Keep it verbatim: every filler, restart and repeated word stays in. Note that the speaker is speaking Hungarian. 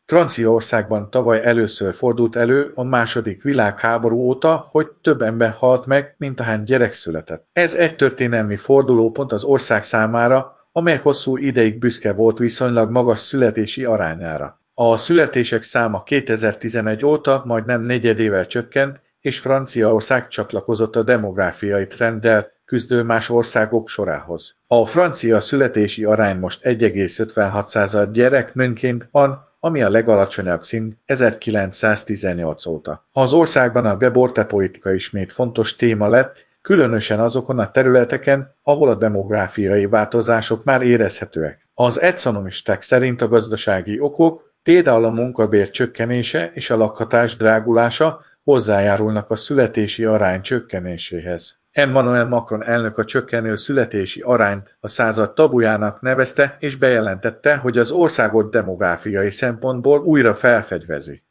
Franciaországban tavaly először fordult elő a második világháború óta, hogy több ember halt meg, mint ahány gyerek született. Ez egy történelmi fordulópont az ország számára, amely hosszú ideig büszke volt viszonylag magas születési arányára. A születések száma kétezer-tizenegy óta majdnem negyedével csökkent, és Franciaország csatlakozott a demográfiai trenddel küzdő más országok sorához. A francia születési arány most egy egész ötvenhat gyerek nőnként van, ami a legalacsonyabb szint ezerkilencszáztizennyolc óta. Az országban a geborte politika ismét fontos téma lett, különösen azokon a területeken, ahol a demográfiai változások már érezhetőek. Az ekonomisták szerint a gazdasági okok, például a munkabér csökkenése és a lakhatás drágulása hozzájárulnak a születési arány csökkenéséhez. Emmanuel Macron elnök a csökkenő születési arányt a század tabujának nevezte, és bejelentette, hogy az országot demográfiai szempontból újra felfegyvezi.